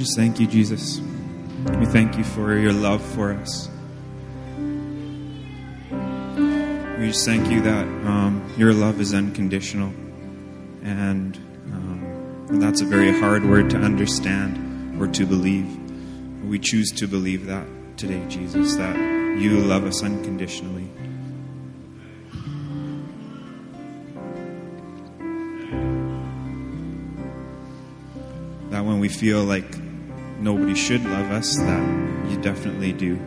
just thank you, Jesus. We thank you for your love for us. We just thank you that your love is unconditional. And that's a very hard word to understand or to believe. We choose to believe that today, Jesus, that you love us unconditionally. That when we feel like nobody should love us, that you definitely do.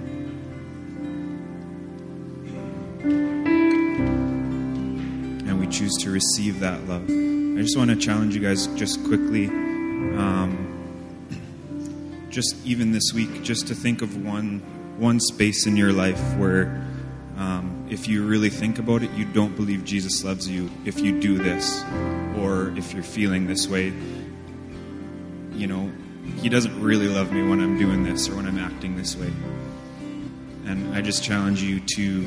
And we choose to receive that love. I just want to challenge you guys just quickly, just even this week, just to think of one space in your life where if you really think about it, you don't believe Jesus loves you if you do this, or if you're feeling this way. You know, he doesn't really love me when I'm doing this or when I'm acting this way. And I just challenge you to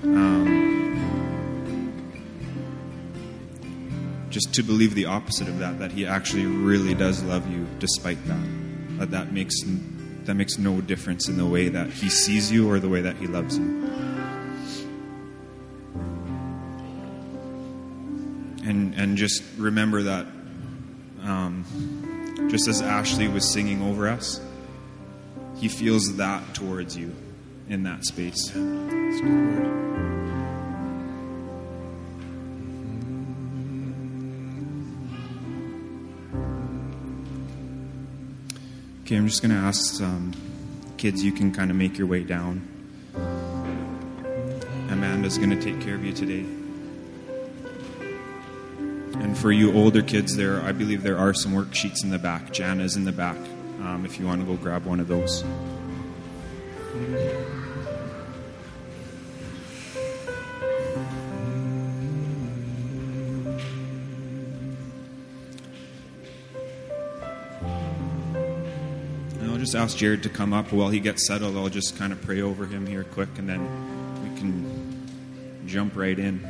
just to believe the opposite of that he actually really does love you despite that. That makes no difference in the way that he sees you or the way that he loves you. And just remember that just as Ashley was singing over us, he feels that towards you in that space. That's a good word. Okay, I'm just going to ask kids, you can kind of make your way down. Amanda's going to take care of you today. And for you older kids, I believe there are some worksheets in the back. Jana's in the back, if you want to go grab one of those. And I'll just ask Jared to come up while he gets settled. I'll just kind of pray over him here quick, and then we can jump right in.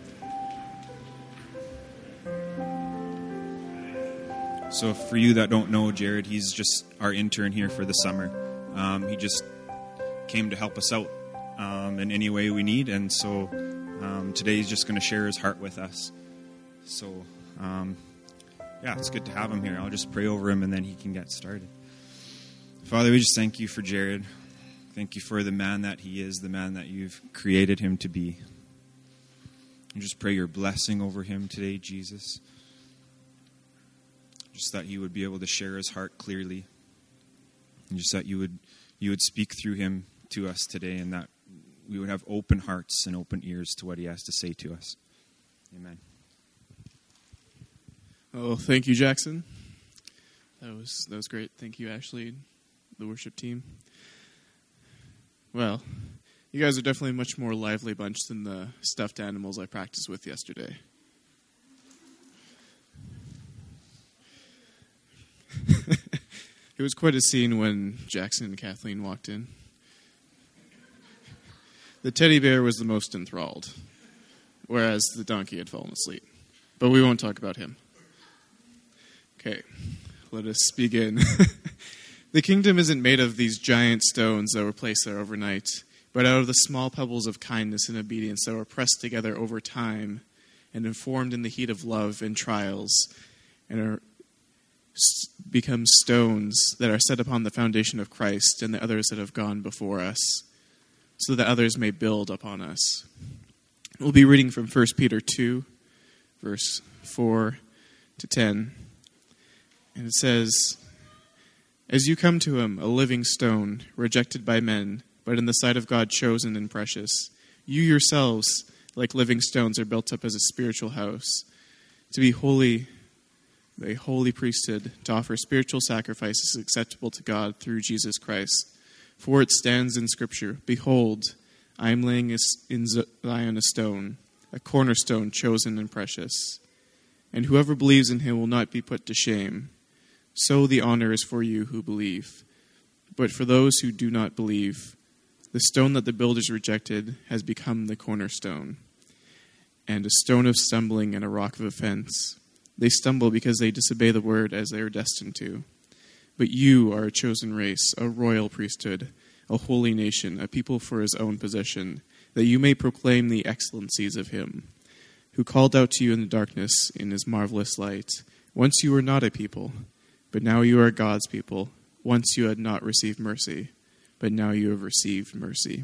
So for you that don't know Jared, he's just our intern here for the summer. He just came to help us out in any way we need. And so today he's just going to share his heart with us. So, it's good to have him here. I'll just pray over him and then he can get started. Father, we just thank you for Jared. Thank you for the man that he is, the man that you've created him to be. And just pray your blessing over him today, Jesus. Just that he would be able to share his heart clearly. And just that you would speak through him to us today, and that we would have open hearts and open ears to what he has to say to us. Amen. Oh, thank you, Jackson. That was great. Thank you, Ashley, the worship team. Well, you guys are definitely a much more lively bunch than the stuffed animals I practiced with yesterday. It was quite a scene when Jackson and Kathleen walked in. The teddy bear was the most enthralled, whereas the donkey had fallen asleep. But we won't talk about him. Okay, let us begin. The kingdom isn't made of these giant stones that were placed there overnight, but out of the small pebbles of kindness and obedience that were pressed together over time and informed in the heat of love and trials, and are become stones that are set upon the foundation of Christ and the others that have gone before us, so that others may build upon us. We'll be reading from 1 Peter 2, verse 4 to 10. And it says, "As you come to him, a living stone, rejected by men, but in the sight of God chosen and precious, you yourselves, like living stones, are built up as a spiritual house, to be holy, a holy priesthood, to offer spiritual sacrifices acceptable to God through Jesus Christ. For it stands in Scripture, 'Behold, I am laying in Zion a stone, a cornerstone chosen and precious. And whoever believes in him will not be put to shame. So the honor is for you who believe. But for those who do not believe, the stone that the builders rejected has become the cornerstone, and a stone of stumbling and a rock of offense. They stumble because they disobey the word as they are destined to. But you are a chosen race, a royal priesthood, a holy nation, a people for his own possession, that you may proclaim the excellencies of him, who called out to you in the darkness in his marvelous light. Once you were not a people, but now you are God's people. Once you had not received mercy, but now you have received mercy.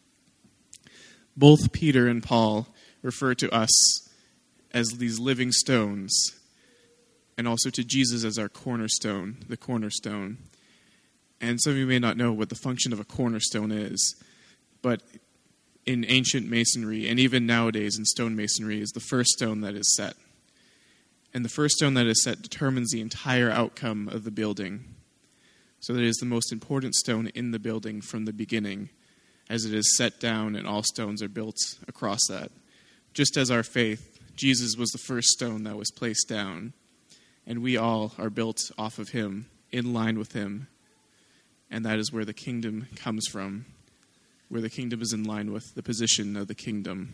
Both Peter and Paul refer to us as these living stones, and also to Jesus as our cornerstone, the cornerstone. And some of you may not know what the function of a cornerstone is, but in ancient masonry, and even nowadays in stone masonry, is the first stone that is set. And the first stone that is set determines the entire outcome of the building. So that it is the most important stone in the building from the beginning, as it is set down and all stones are built across that. Just as our faith, Jesus was the first stone that was placed down, and we all are built off of him, in line with him. And that is where the kingdom comes from, where the kingdom is in line with the position of the kingdom.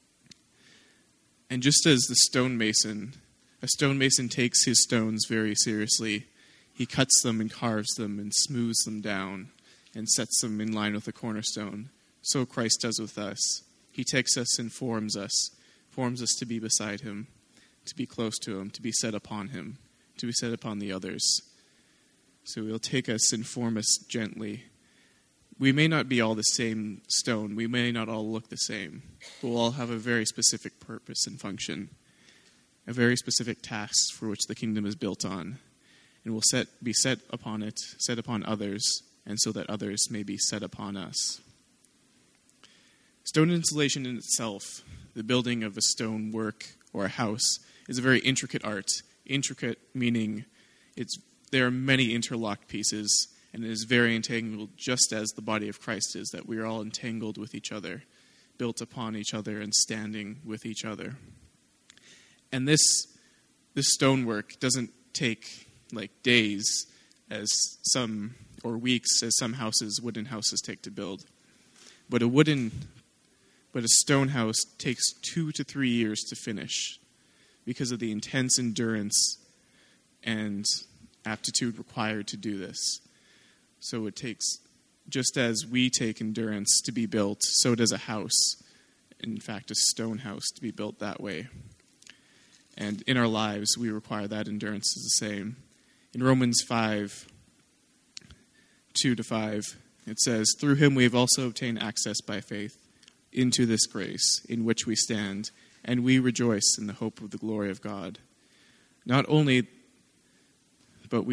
And just as a stonemason takes his stones very seriously. He cuts them and carves them and smooths them down and sets them in line with the cornerstone. So Christ does with us. He takes us and forms us to be beside him, to be close to him, to be set upon him, to be set upon the others. So he'll take us and form us gently. We may not be all the same stone. We may not all look the same. But we'll all have a very specific purpose and function, a very specific task for which the kingdom is built on. And will be set upon it, set upon others, and so that others may be set upon us. Stone installation in itself, the building of a stone work or a house, is a very intricate art. Intricate meaning there are many interlocked pieces, and it is very entangled, just as the body of Christ is, that we are all entangled with each other, built upon each other, and standing with each other. And this stonework doesn't take like days or weeks as some wooden houses take to build. But a stone house takes 2 to 3 years to finish because of the intense endurance and aptitude required to do this. So it takes, just as we take endurance to be built, so does a house, in fact a stone house, to be built that way. And in our lives, we require that endurance is the same. In Romans 5, 2-5, it says, "Through him we have also obtained access by faith into this grace in which we stand, and we rejoice in the hope of the glory of God." Not only that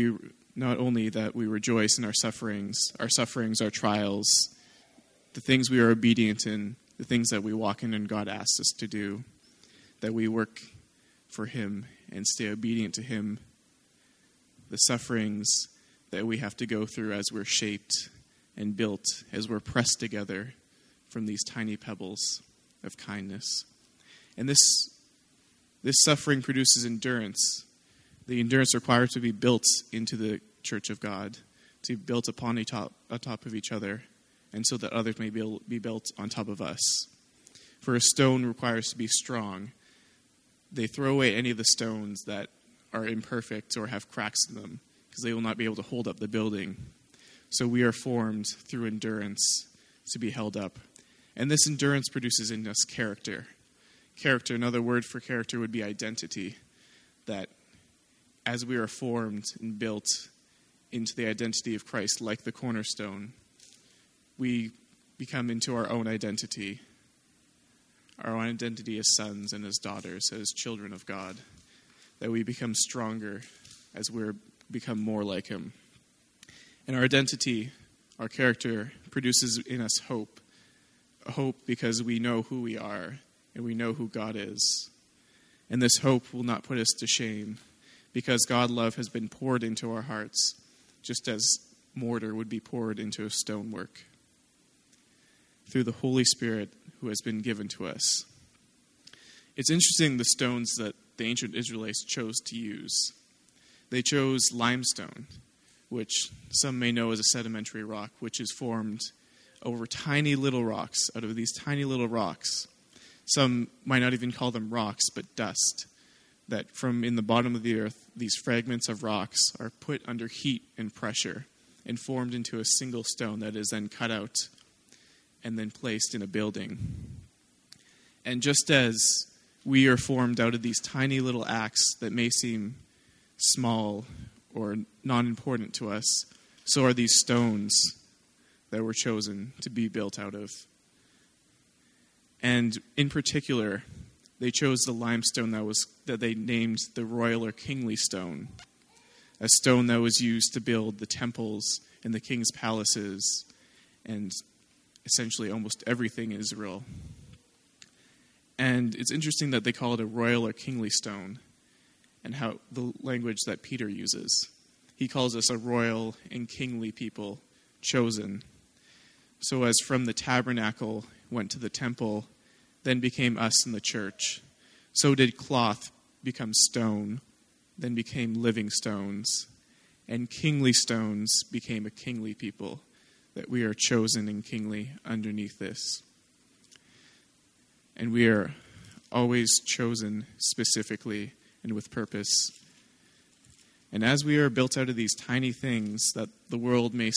we rejoice in our sufferings, our trials, the things we are obedient in, the things that we walk in and God asks us to do, that we work for him and stay obedient to him, the sufferings that we have to go through as we're shaped and built, as we're pressed together from these tiny pebbles of kindness. And this suffering produces endurance. The endurance required to be built into the church of God, to be built upon atop of each other, and so that others may be built on top of us. For a stone requires to be strong. They throw away any of the stones that are imperfect or have cracks in them, because they will not be able to hold up the building. So we are formed through endurance to be held up. And this endurance produces in us character. Character, another word for character would be identity. That as we are formed and built into the identity of Christ, like the cornerstone, we become into our own identity. Our own identity as sons and as daughters, as children of God. That we become stronger as we become more like him. And our identity, our character, produces in us hope. Hope because we know who we are and we know who God is. And this hope will not put us to shame because God's love has been poured into our hearts, just as mortar would be poured into a stonework, through the Holy Spirit who has been given to us. It's interesting the stones that the ancient Israelites chose to use. They chose limestone, which some may know as a sedimentary rock, which is formed over tiny little rocks. Out of these tiny little rocks, some might not even call them rocks, but dust. that from in the bottom of the earth, these fragments of rocks are put under heat and pressure and formed into a single stone that is then cut out and then placed in a building. And just as we are formed out of these tiny little acts that may seem small or not important to us, so are these stones that were chosen to be built out of. And in particular, they chose the limestone that they named the royal or kingly stone, a stone that was used to build the temples and the king's palaces and essentially almost everything in Israel. And it's interesting that they call it a royal or kingly stone, and how the language that Peter uses. He calls us a royal and kingly people, chosen. So as from the tabernacle went to the temple, then became us in the church, so did cloth become stone, then became living stones, and kingly stones became a kingly people, that we are chosen and kingly underneath this. And we are always chosen specifically and with purpose. And as we are built out of these tiny things that the world may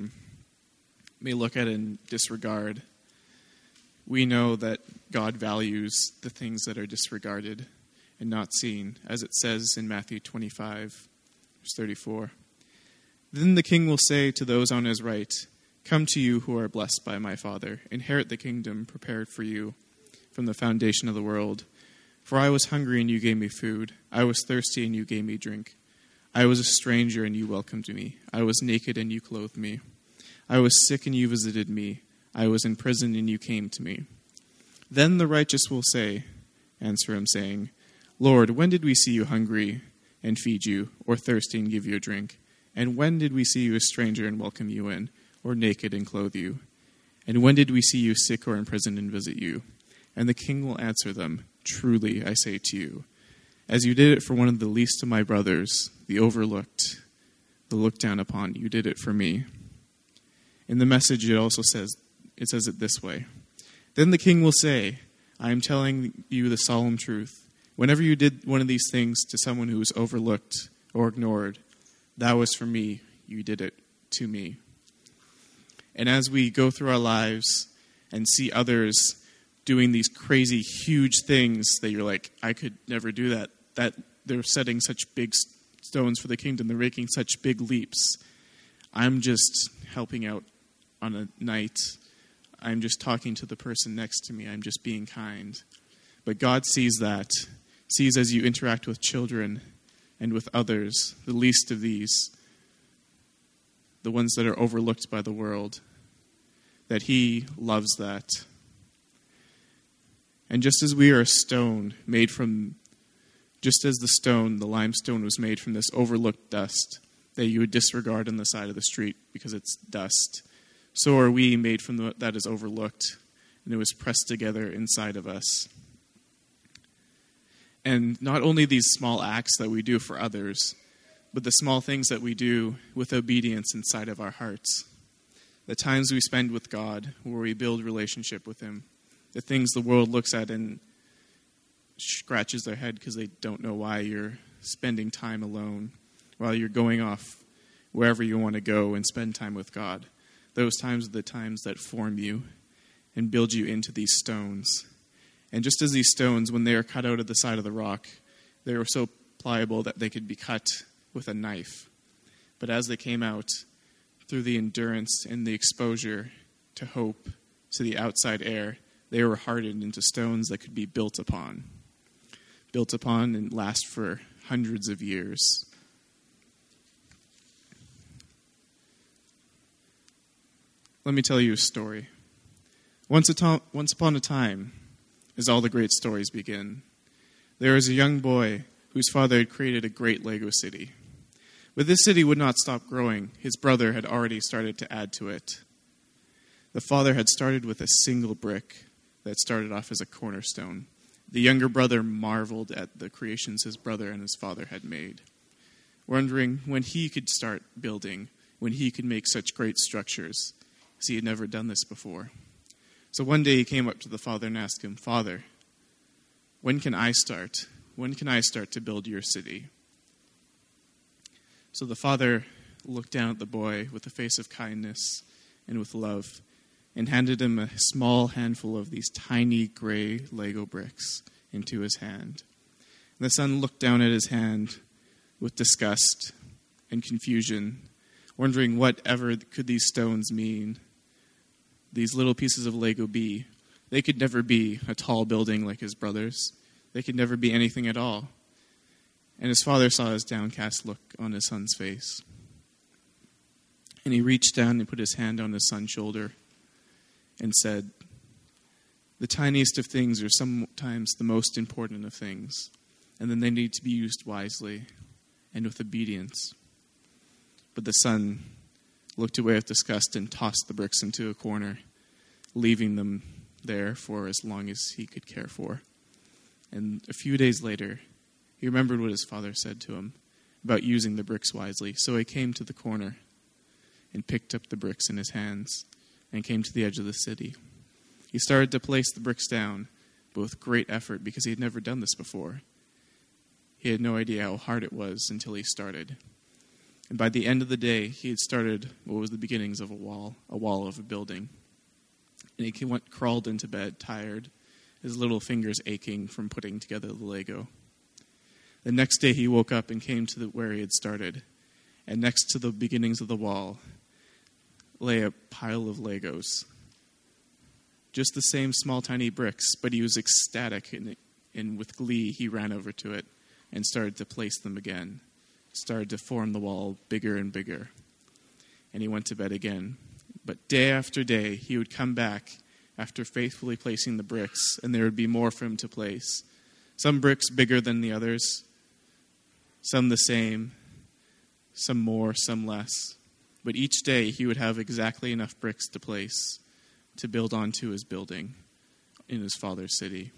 look at and disregard, we know that God values the things that are disregarded and not seen, as it says in Matthew 25, verse 34. Then the king will say to those on his right, "Come to you who are blessed by my Father, inherit the kingdom prepared for you from the foundation of the world. For I was hungry and you gave me food. I was thirsty and you gave me drink. I was a stranger and you welcomed me. I was naked and you clothed me. I was sick and you visited me. I was in prison and you came to me." Then the righteous will answer him saying, "Lord, when did we see you hungry and feed you, or thirsty and give you a drink? And when did we see you a stranger and welcome you in, or naked and clothe you? And when did we see you sick or in prison and visit you?" And the king will answer them, "Truly, I say to you, as you did it for one of the least of my brothers, the overlooked, the looked down upon, you did it for me." In the Message, it says it this way. Then the king will say, "I am telling you the solemn truth. Whenever you did one of these things to someone who was overlooked or ignored, that was for me. You did it to me." And as we go through our lives and see others doing these crazy, huge things that you're like, I could never do that. That they're setting such big stones for the kingdom. They're making such big leaps. I'm just helping out on a night. I'm just talking to the person next to me. I'm just being kind. But God sees that, sees as you interact with children and with others, the least of these, the ones that are overlooked by the world, that He loves that. And just as we are a stone made from, just as the limestone was made from this overlooked dust that you would disregard on the side of the street because it's dust, so are we made from that is overlooked, and it was pressed together inside of us. And not only these small acts that we do for others, but the small things that we do with obedience inside of our hearts. The times we spend with God, where we build relationship with Him. The things the world looks at and scratches their head because they don't know why you're spending time alone, while you're going off wherever you want to go and spend time with God. Those times are the times that form you and build you into these stones. And just as these stones, when they are cut out of the side of the rock, they were so pliable that they could be cut with a knife. But as they came out, through the endurance and the exposure to hope, to the outside air, they were hardened into stones that could be built upon and last for hundreds of years. Let me tell you a story. Once upon a time, as all the great stories begin, there was a young boy whose father had created a great Lego city. But this city would not stop growing. His brother had already started to add to it. The father had started with a single brick that started off as a cornerstone. The younger brother marveled at the creations his brother and his father had made, wondering when he could start building, when he could make such great structures, as he had never done this before. So one day he came up to the father and asked him, "Father, when can I start? when can I start to build your city?" So the father looked down at the boy with a face of kindness and with love and handed him a small handful of these tiny gray Lego bricks into his hand. And the son looked down at his hand with disgust and confusion, wondering whatever could these stones mean, these little pieces of Lego be. They could never be a tall building like his brothers. They could never be anything at all. And his father saw his downcast look on his son's face. And he reached down and put his hand on his son's shoulder and said, "The tiniest of things are sometimes the most important of things, and then they need to be used wisely and with obedience." But the son looked away with disgust and tossed the bricks into a corner, leaving them there for as long as he could care for. And a few days later, he remembered what his father said to him about using the bricks wisely. So he came to the corner and picked up the bricks in his hands and came to the edge of the city. He started to place the bricks down, but with great effort because he had never done this before. He had no idea how hard it was until he started. And by the end of the day, he had started what was the beginnings of a wall of a building. And he crawled into bed, tired, his little fingers aching from putting together the Lego. The next day he woke up and came to where he had started. And next to the beginnings of the wall lay a pile of Legos. Just the same small, tiny bricks, but he was ecstatic, and with glee he ran over to it and started to place them again, started to form the wall bigger and bigger. And he went to bed again. But day after day, he would come back after faithfully placing the bricks, and there would be more for him to place. Some bricks bigger than the others, some the same, some more, some less. But each day he would have exactly enough bricks to place to build onto his building in his father's city.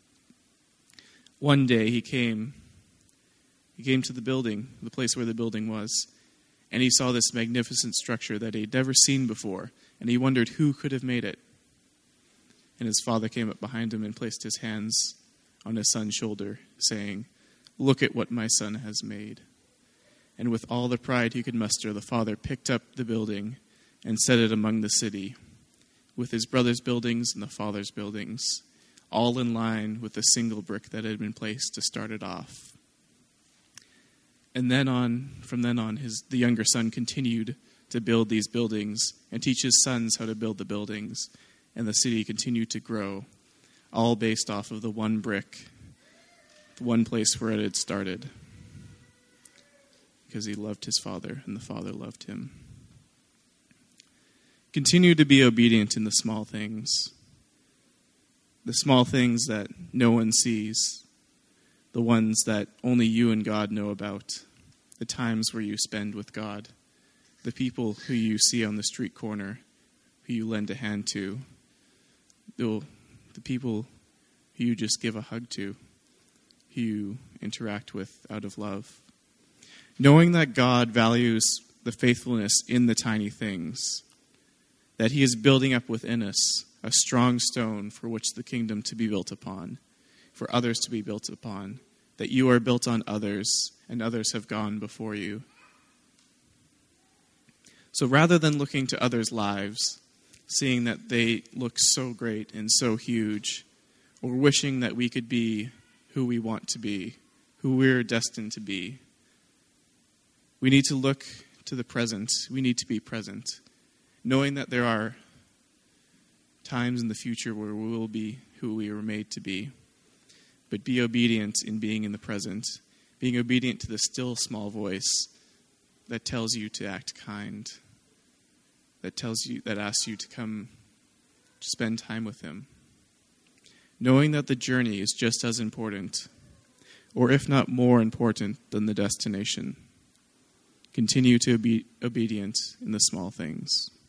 One day he came to the building, the place where the building was, and he saw this magnificent structure that he'd never seen before, and he wondered who could have made it. And his father came up behind him and placed his hands on his son's shoulder, saying, "Look at what my son has made." And with all the pride he could muster, the father picked up the building and set it among the city, with his brother's buildings and the father's buildings, all in line with the single brick that had been placed to start it off. And from then on, the younger son continued to build these buildings and teach his sons how to build the buildings. And the city continued to grow, all based off of the one brick, the one place where it had started. Because he loved his father, and the father loved him. Continue to be obedient in the small things that no one sees, the ones that only you and God know about, the times where you spend with God, the people who you see on the street corner, who you lend a hand to, the people who you just give a hug to, who you interact with out of love. Knowing that God values the faithfulness in the tiny things, that he is building up within us a strong stone for which the kingdom to be built upon, for others to be built upon, that you are built on others, and others have gone before you. So rather than looking to others' lives, seeing that they look so great and so huge, or wishing that we could be who we want to be, who we're destined to be, we need to look to the present. We need to be present, knowing that there are times in the future where we will be who we were made to be. But be obedient in being in the present, being obedient to the still small voice that tells you to act kind, that asks you to come to spend time with him. Knowing that the journey is just as important, or if not more important than the destination. Continue to be obedient in the small things.